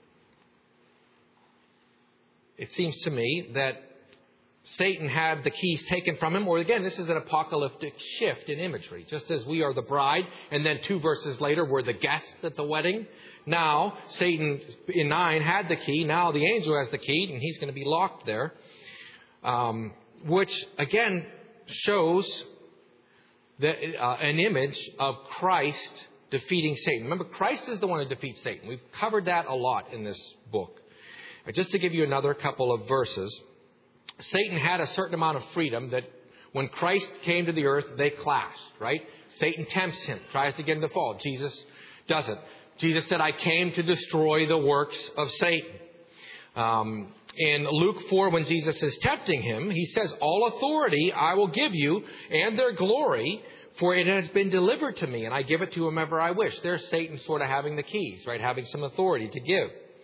it seems to me that Satan had the keys taken from him, or again, this is an apocalyptic shift in imagery. Just as we are the bride, and then 2 verses later we're the guests at the wedding. Now, Satan in 9 had the key. Now the angel has the key, and he's going to be locked there. Which, again, shows an image of Christ defeating Satan. Remember, Christ is the one who defeats Satan. We've covered that a lot in this book. Just to give you another couple of verses, Satan had a certain amount of freedom that when Christ came to the earth, they clashed, right? Satan tempts him, tries to get him to fall. Jesus doesn't. Jesus said, I came to destroy the works of Satan. In Luke 4, when Jesus is tempting him, he says, all authority I will give you and their glory, for it has been delivered to me, and I give it to whomever I wish. There's Satan sort of having the keys, right? Having some authority to give.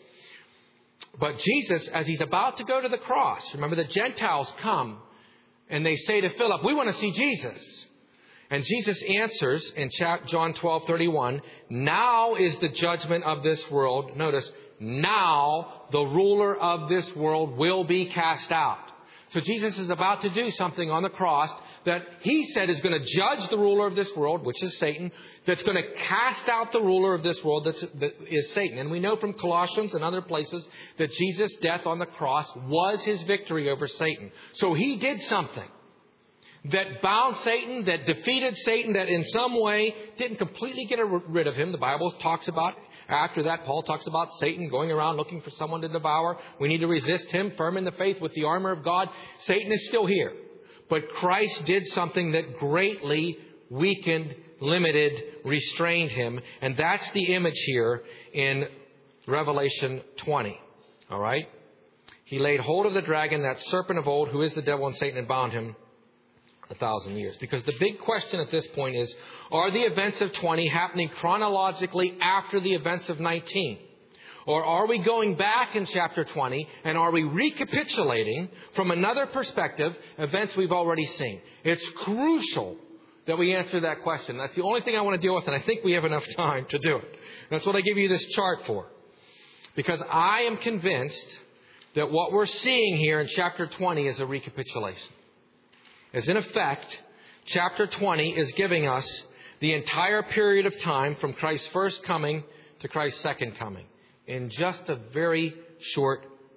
But Jesus, as he's about to go to the cross, remember the Gentiles come and they say to Philip, we want to see Jesus. And Jesus answers in John 12:31, now is the judgment of this world. Notice, now the ruler of this world will be cast out. So Jesus is about to do something on the cross that he said is going to judge the ruler of this world, which is Satan, that's going to cast out the ruler of this world, that is Satan. And we know from Colossians and other places that Jesus' death on the cross was his victory over Satan. So he did something that bound Satan, that defeated Satan, that in some way didn't completely get rid of him. The Bible talks about, after that, Paul talks about Satan going around looking for someone to devour. We need to resist him, firm in the faith with the armor of God. Satan is still here. But Christ did something that greatly weakened, limited, restrained him. And that's the image here in Revelation 20. All right? He laid hold of the dragon, that serpent of old, who is the devil and Satan, and bound him 1,000 years. Because the big question at this point is, are the events of 20 happening chronologically after the events of 19? Or are we going back in chapter 20 and are we recapitulating from another perspective events we've already seen? It's crucial that we answer that question. That's the only thing I want to deal with, and I think we have enough time to do it. That's what I give you this chart for. Because I am convinced that what we're seeing here in chapter 20 is a recapitulation. As in effect, chapter 20 is giving us the entire period of time from Christ's first coming to Christ's second coming in just a very short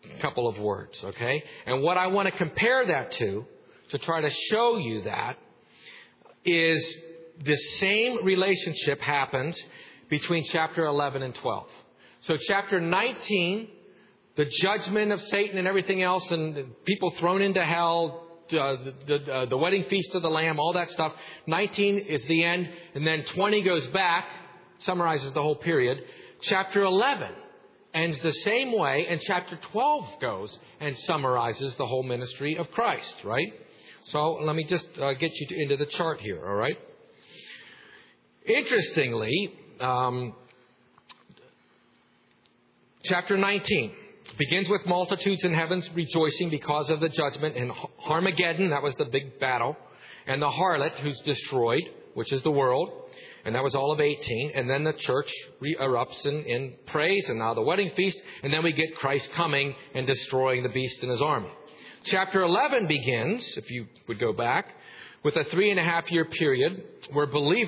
couple of words, okay? And what I want to compare that to try to show you that, is the same relationship happens between chapter 11 and 12. So chapter 19, the judgment of Satan and everything else, and people thrown into hell, the wedding feast of the Lamb, all that stuff. 19 is the end, and then 20 goes back, summarizes the whole period. Chapter 11 ends the same way, and chapter 12 goes and summarizes the whole ministry of Christ, right? So let me just get you into the chart here, all right? Interestingly, chapter 19 begins with multitudes in heavens rejoicing because of the judgment, and Armageddon, that was the big battle, and the harlot who's destroyed, which is the world, and that was all of 18, and then the church erupts in praise, and now the wedding feast, and then we get Christ coming and destroying the beast and his army. Chapter 11 begins, if you would go back, with a 3.5-year period where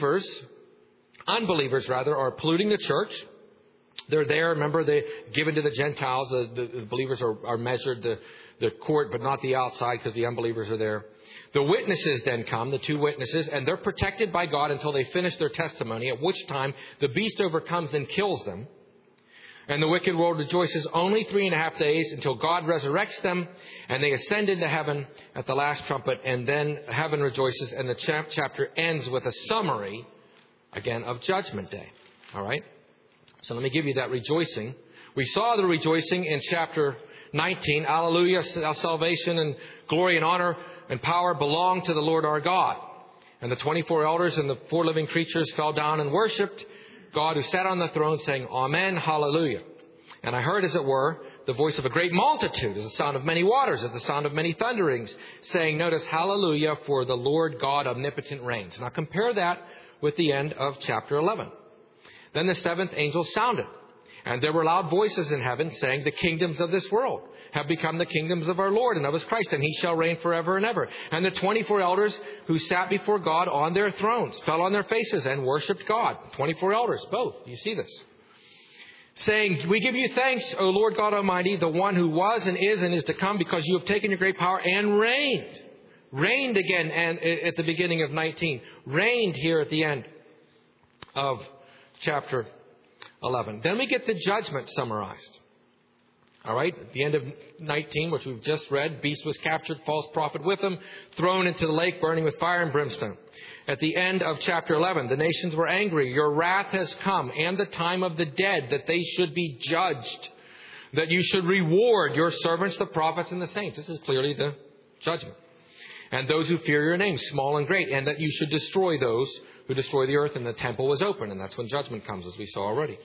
unbelievers are polluting the church. They're there. Remember, they're given to the Gentiles. The believers are measured, the court, but not the outside, because the unbelievers are there. The witnesses then come, the 2 witnesses, and they're protected by God until they finish their testimony, at which time the beast overcomes and kills them. And the wicked world rejoices only 3.5 days until God resurrects them, and they ascend into heaven at the last trumpet, and then heaven rejoices, and the chapter ends with a summary, again, of Judgment Day. All right? So let me give you that rejoicing. We saw the rejoicing in chapter 19. Hallelujah, salvation and glory and honor and power belong to the Lord our God. And the 24 elders and the 4 living creatures fell down and worshipped God who sat on the throne, saying, Amen, hallelujah. And I heard, as it were, the voice of a great multitude, as the sound of many waters, as the sound of many thunderings, saying, notice, hallelujah, for the Lord God omnipotent reigns. Now compare that with the end of chapter 11. Then the 7th angel sounded, and there were loud voices in heaven, saying, the kingdoms of this world have become the kingdoms of our Lord and of his Christ, and he shall reign forever and ever. And the 24 elders who sat before God on their thrones fell on their faces and worshipped God. 24 elders, both. You see this. Saying, we give you thanks, O Lord God Almighty, the one who was and is to come, because you have taken your great power and reigned. Reigned again and at the beginning of 19. Reigned here at the end of chapter 11. Then we get the judgment summarized. All right, at the end of 19, which we've just read, beast was captured, false prophet with him, thrown into the lake burning with fire and brimstone. At the end of chapter 11, the nations were angry. Your wrath has come, and the time of the dead, that they should be judged, that you should reward your servants, the prophets and the saints. This is clearly the judgment. And those who fear your name, small and great, and that you should destroy those who destroy the earth. And the temple was open, and that's when judgment comes, as we saw already.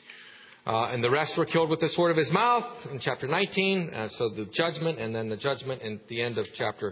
And the rest were killed with the sword of his mouth in chapter 19. So the judgment, and then the judgment in the end of chapter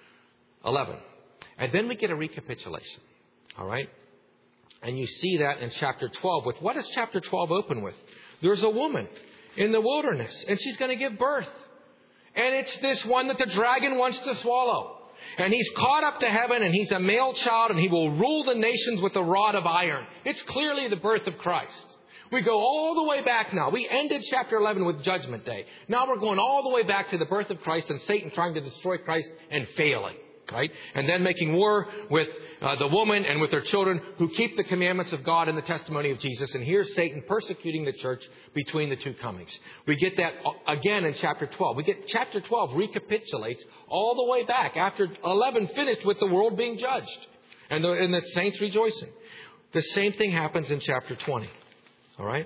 11. And then we get a recapitulation. All right? And you see that in chapter 12. With what does chapter 12 open with? There's a woman in the wilderness, and she's going to give birth. And it's this one that the dragon wants to swallow. And he's caught up to heaven, and he's a male child, and he will rule the nations with a rod of iron. It's clearly the birth of Christ. We go all the way back now. We ended chapter 11 with Judgment Day. Now we're going all the way back to the birth of Christ and Satan trying to destroy Christ and failing. Right? And then making war with the woman and with her children who keep the commandments of God and the testimony of Jesus. And here's Satan persecuting the church between the 2 comings. We get that again in chapter 12. We get chapter 12 recapitulates all the way back after 11 finished with the world being judged and the saints rejoicing. The same thing happens in chapter 20. All right?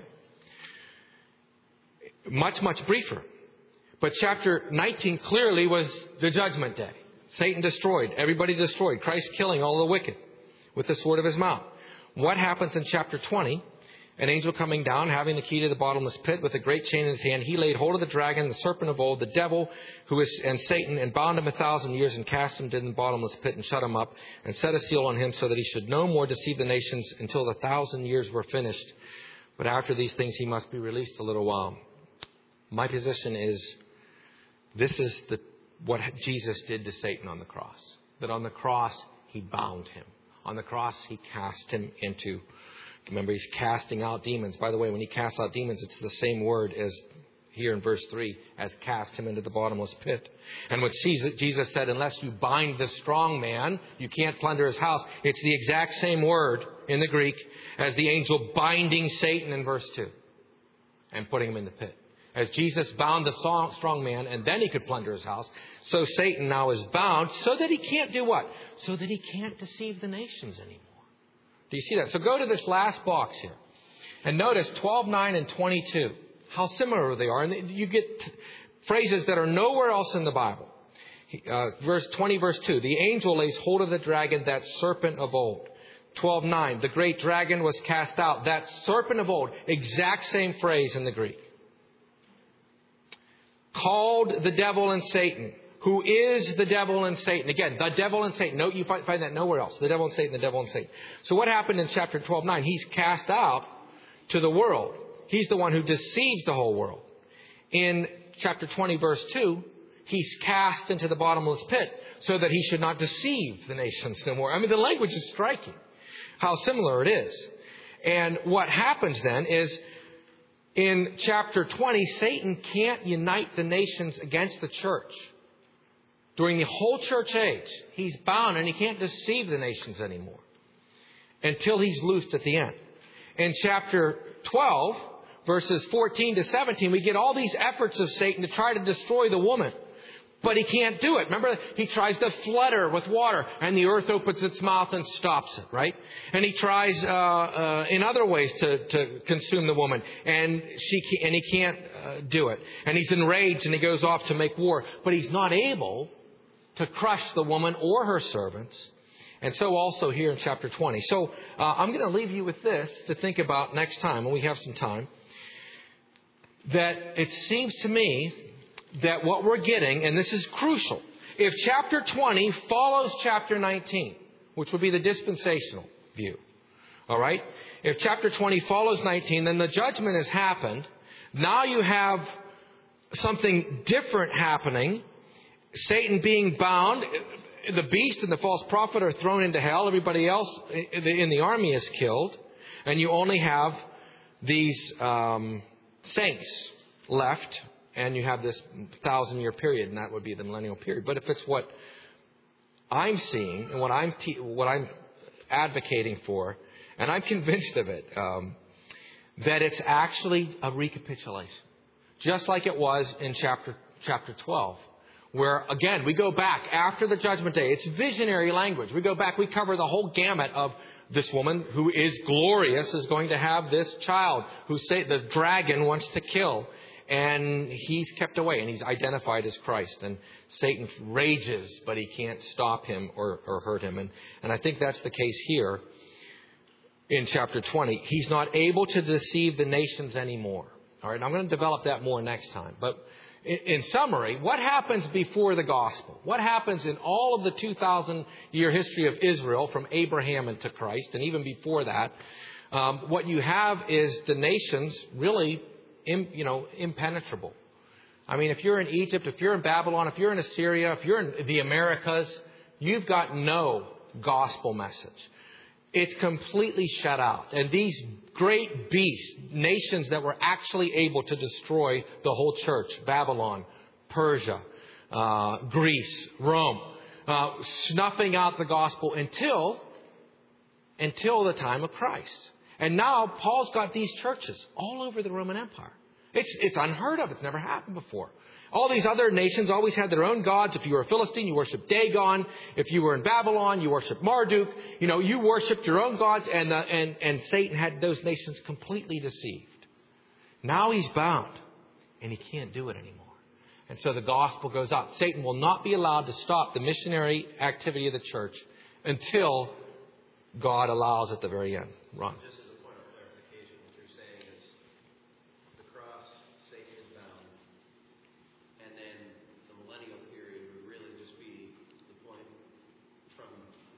Much, much briefer. But chapter 19 clearly was the judgment day. Satan destroyed. Everybody destroyed. Christ killing all the wicked with the sword of his mouth. What happens in chapter 20? An angel coming down, having the key to the bottomless pit with a great chain in his hand. He laid hold of the dragon, the serpent of old, the devil, and Satan, and bound him 1,000 years and cast him in the bottomless pit and shut him up and set a seal on him so that he should no more deceive the nations until the 1,000 years were finished. But after these things, he must be released a little while. My position is this is what Jesus did to Satan on the cross. That on the cross, he bound him. On the cross, he cast him into, remember, he's casting out demons. By the way, when he casts out demons, it's the same word as here in verse 3 as cast him into the bottomless pit. And when Jesus said, unless you bind the strong man, you can't plunder his house, it's the exact same word in the Greek as the angel binding Satan in verse 2 and putting him in the pit. As Jesus bound the strong man and then he could plunder his house, so Satan now is bound so that he can't do what? So that he can't deceive the nations anymore. Do you see that? So go to this last box here and notice 12:9 and 22, how similar they are. And you get phrases that are nowhere else in the Bible. Verse 20, verse 2, the angel lays hold of the dragon, that serpent of old. 12:9, the great dragon was cast out, that serpent of old. Exact same phrase in the Greek. Called the devil and Satan, who is the devil and Satan. Again, the devil and Satan. No, you find that nowhere else. The devil and Satan, the devil and Satan. So what happened in chapter 12:9? He's cast out to the world. He's the one who deceives the whole world. In chapter 20, verse 2, he's cast into the bottomless pit so that he should not deceive the nations no more. I mean, the language is striking, how similar it is. And what happens then is, in chapter 20, Satan can't unite the nations against the church. During the whole church age, he's bound and he can't deceive the nations anymore until he's loosed at the end. In chapter 12, verses 14 to 17, we get all these efforts of Satan to try to destroy the woman. But he can't do it. Remember, he tries to flood her with water, and the earth opens its mouth and stops it, right? And he tries in other ways to consume the woman, and he can't do it. And he's enraged, and he goes off to make war. But he's not able to crush the woman or her servants. And so also here in chapter 20. So I'm going to leave you with this to think about next time when we have some time. That it seems to me that what we're getting, and this is crucial, if chapter 20 follows chapter 19, which would be the dispensational view, all right? If chapter 20 follows 19, then the judgment has happened. Now you have something different happening. Satan being bound, the beast and the false prophet are thrown into hell. Everybody else in the army is killed. And you only have these saints left. And you have this 1,000-year period, and that would be the millennial period. But if it's what I'm seeing and what I'm advocating for, and I'm convinced of it, that it's actually a recapitulation, just like it was in chapter 12, where again we go back after the judgment day. It's visionary language. We go back. We cover the whole gamut of this woman who is glorious is going to have this child who the dragon wants to kill. And he's kept away, and he's identified as Christ. And Satan rages, but he can't stop him or hurt him. And I think that's the case here in chapter 20. He's not able to deceive the nations anymore. All right, I'm going to develop that more next time. But in summary, what happens before the gospel? What happens in all of the 2,000-year history of Israel from Abraham into Christ, and even before that? What you have is the nations really impenetrable. I mean, if you're in Egypt, if you're in Babylon, if you're in Assyria, if you're in the Americas, you've got no gospel message. It's completely shut out. And these great beasts, nations that were actually able to destroy the whole church, Babylon, Persia, Greece, Rome, snuffing out the gospel until the time of Christ. And now Paul's got these churches all over the Roman Empire. It's unheard of. It's never happened before. All these other nations always had their own gods. If you were a Philistine, you worshipped Dagon. If you were in Babylon, you worshipped Marduk. You worshipped your own gods, and Satan had those nations completely deceived. Now he's bound, and he can't do it anymore. And so the gospel goes out. Satan will not be allowed to stop the missionary activity of the church until God allows at the very end. Ron. Just as a point of clarification, what you're saying is the cross, Satan is bound, and then the millennial period would really just be the point from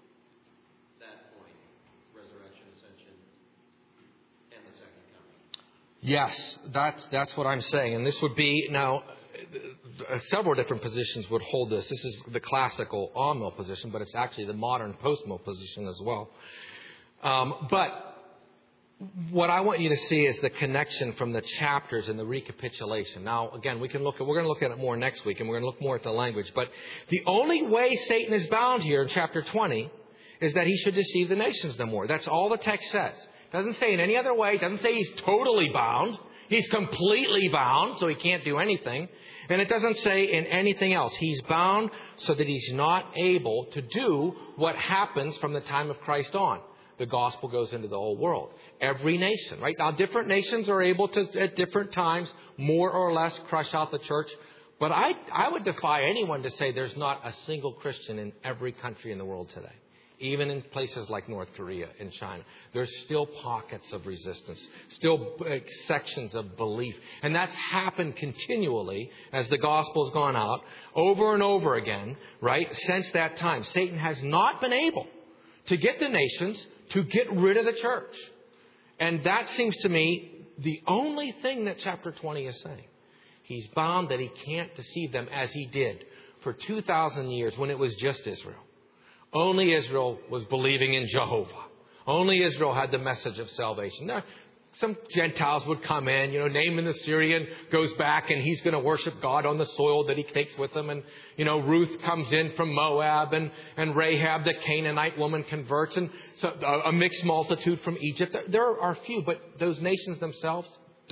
that point, resurrection, ascension, and the second coming. Yes, that's what I'm saying. And this would be, now, several different positions would hold this. This is the classical on-mill position, but it's actually the modern post-mill position as well. But what I want you to see is the connection from the chapters and the recapitulation. Now, again, we're going to look at it more next week, and we're going to look more at the language. But the only way Satan is bound here in chapter 20 is that he should deceive the nations no more. That's all the text says. It doesn't say in any other way. It doesn't say he's totally bound. He's completely bound, so he can't do anything. And it doesn't say in anything else. He's bound so that he's not able to do what happens from the time of Christ on. The gospel goes into the whole world. Every nation, right? Now, different nations are able to, at different times, more or less crush out the church. But I would defy anyone to say there's not a single Christian in every country in the world today. Even in places like North Korea and China, there's still pockets of resistance, still sections of belief. And that's happened continually as the gospel has gone out over and over again, right? Since that time, Satan has not been able to get the nations to get rid of the church. And that seems to me the only thing that chapter 20 is saying. He's bound that he can't deceive them as he did for 2,000 years when it was just Israel. Only Israel was believing in Jehovah. Only Israel had the message of salvation. Now, some Gentiles would come in. Naaman the Syrian goes back and he's going to worship God on the soil that he takes with him. And, Ruth comes in from Moab and Rahab, the Canaanite woman, converts. And so a mixed multitude from Egypt. There are few, but those nations themselves,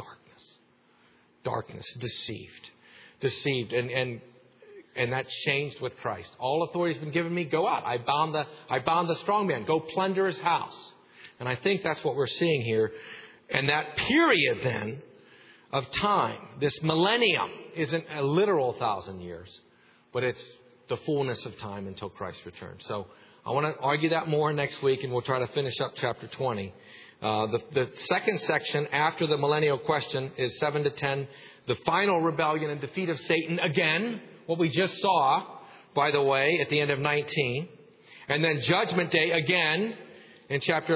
darkness, deceived. And that changed with Christ. All authority has been given me. Go out. I bound the strong man. Go plunder his house. And I think that's what we're seeing here. And that period then of time, this millennium, isn't a literal 1,000 years, but it's the fullness of time until Christ returns. So I want to argue that more next week, and we'll try to finish up chapter 20. The second section after the millennial question is 7 to 10, the final rebellion and defeat of Satan again. What we just saw, by the way, at the end of 19. And then Judgment Day again in chapter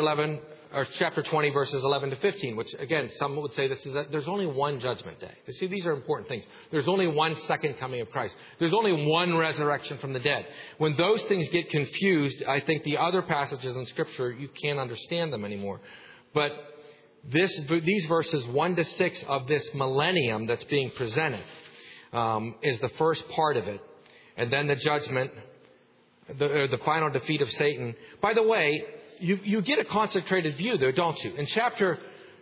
20, verses 11 to 15, which, again, some would say there's only one Judgment Day. You see, these are important things. There's only one second coming of Christ. There's only one resurrection from the dead. When those things get confused, I think the other passages in Scripture, you can't understand them anymore. But these verses 1 to 6 of this millennium that's being presented is the first part of it. And then the judgment, the final defeat of Satan. By the way, you get a concentrated view there, don't you? In chapter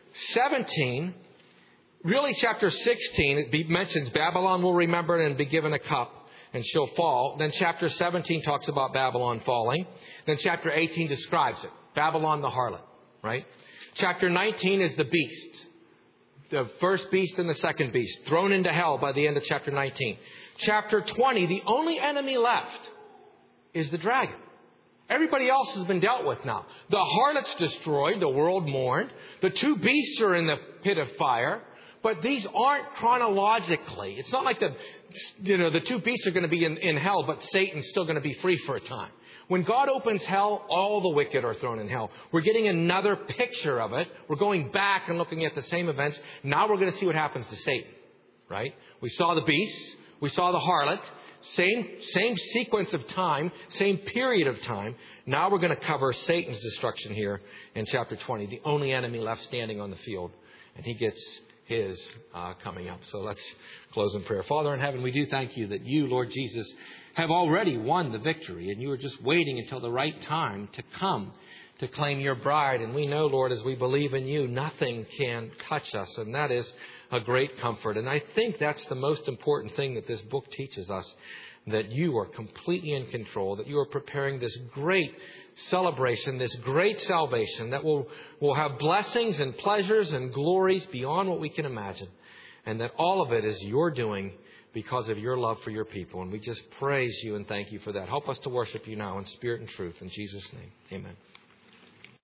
17, really chapter 16, it mentions Babylon will remember and be given a cup and she'll fall. Then chapter 17 talks about Babylon falling. Then chapter 18 describes it. Babylon the harlot, right? Chapter 19 is the beast. The first beast and the second beast, thrown into hell by the end of chapter 19. Chapter 20, the only enemy left is the dragon. Everybody else has been dealt with now. The harlot's destroyed, the world mourned. The two beasts are in the pit of fire. But these aren't chronologically. It's not like the two beasts are going to be in hell, but Satan's still going to be free for a time. When God opens hell, all the wicked are thrown in hell. We're getting another picture of it. We're going back and looking at the same events. Now we're going to see what happens to Satan, right? We saw the beast. We saw the harlot. Same sequence of time, same period of time. Now we're going to cover Satan's destruction here in chapter 20, the only enemy left standing on the field. And he gets his coming up. So let's close in prayer. Father in heaven, we do thank you that you, Lord Jesus, have already won the victory, and you are just waiting until the right time to come to claim your bride. And we know, Lord, as we believe in you, nothing can touch us, and that is a great comfort. And I think that's the most important thing that this book teaches us, that you are completely in control, that you are preparing this great celebration, this great salvation that will have blessings and pleasures and glories beyond what we can imagine, and that all of it is your doing because of your love for your people. And we just praise you and thank you for that. Help us to worship you now in spirit and truth. In Jesus' name, amen.